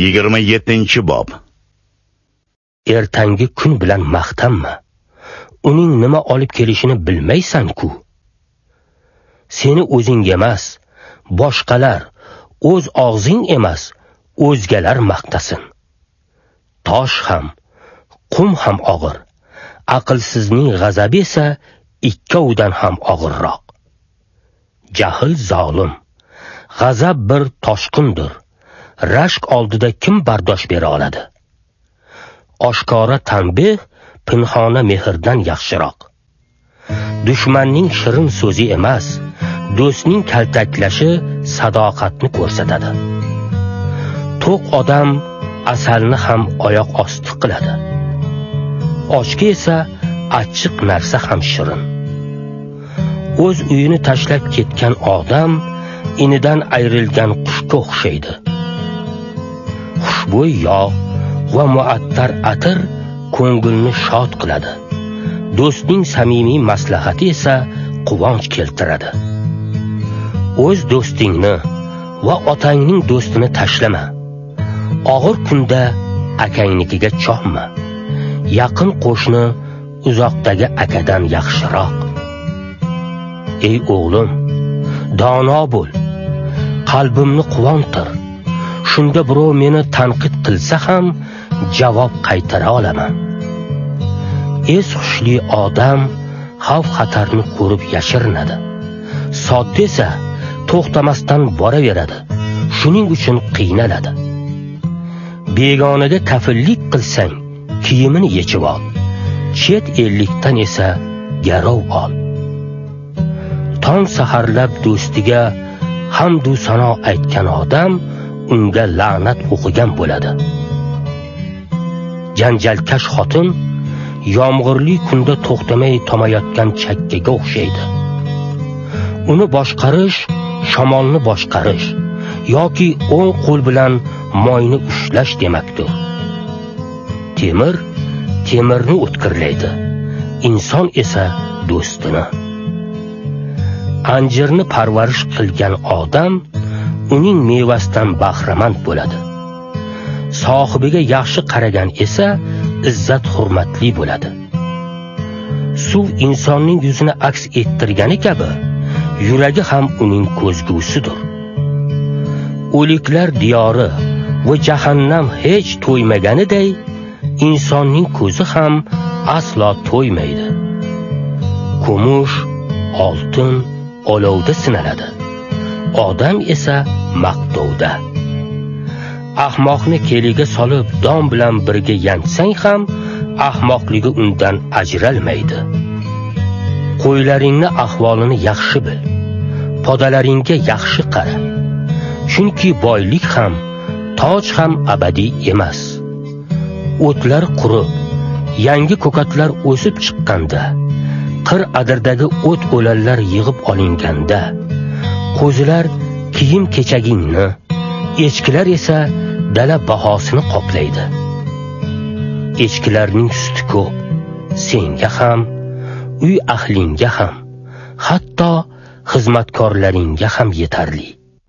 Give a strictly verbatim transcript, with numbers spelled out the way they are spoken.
yigirma yettinchi bob. Ertangi kun bilan maqtanma. Uning nima olib kelishini bilmaysan-ku. Seni o'zing emas, boshqalar, o'z og'zing emas, o'zgalar maqtasin. Tosh ham, qum ham og'ir. Aqlsizning g'azabi esa ikkovidan ham og'irroq. Jahl zolim, g'azab bir toshqindir. Rashk oldida kim bardosh bera oladi? Oshkora tanbeh pinhona mehrdan yaxshiroq. Dushmanning shirin so'zi emas, do'stning kaltaklashi sadoqatni ko'rsatadi. To'q odam asalni ham oyoq osti qiladi. Ochga esa achchiq narsa ham shirin. O'z uyini tashlab ketgan odam inidan ayrilgan qushga o'xshaydi. Xushbo'y yog' va muattar atir ko'ngilni shod qiladi. Do'stning samimiy maslahati esa quvonch keltiradi. O'z do'stingni va otangning do'stini tashlama. Og'ir kunda akangnikiga cho'mma. Yaqin qo'shni uzoqdagi akadan yaxshiroq. Ey o'g'lim, dono bo'l. Qalbimni quvontir. Shunda birov meni tanqid qilsa ham javob qaytara olaman. Es xushli odam xavf-xatarni ko'rib yashirinadi. Sodda esa to'xtamasdan boraveradi. Shuning uchun qiynaladi. Begonaga kafillik qilsang, kiyimini yechib ol. Chet ellikdan esa garov ol. Tong saharlab do'stiga hamdu sano aytgan odam unga la'nat o'qigan bo'ladi. Janjalkash xotin yomg'irli kunda to'xtamay tomayotgan chakkaga o'xshaydi. Uni boshqarish shamolni boshqarish yoki o'ng qo'l bilan moyni ushlash demakdir. Temir temirni o'tkirlaydi, inson esa do'stini. Anjirni parvarish qilgan odam uning mevasidan bahramand bo'ladi. Sohibiga yaxshi qaragan esa izzat hurmatli bo'ladi. Suv insonning yuzini aks ettirgani kabi, yuragi ham uning ko'zgusidir. O'liklar diyori va jahannam hech to'ymaganiday, insonning ko'zi ham aslo to'ymaydi. Kumush, oltin olovda sinaladi. Odam esa maqtovda. Ahmoqni keliga solib don bilan birga yansang ham ahmoqligi undan ajralmaydi. Qo'ylaringni ahvolini yaxshi bil. Podalaringga yaxshi qara. Chunki boylik ham, toj ham abadiy emas. O'tlar qurib, yangi ko'katlar o'sib chiqqanda, qir adirdagi o't o'lanlar yig'ib olinganda, qo'zilar kiyim kechagingni, echkilar esa dala bahosini qoplaydi. Echkilarning suti ko'p, senga ham, uy ahlinga ham, hatto xizmatkorlaringga ham yetarli.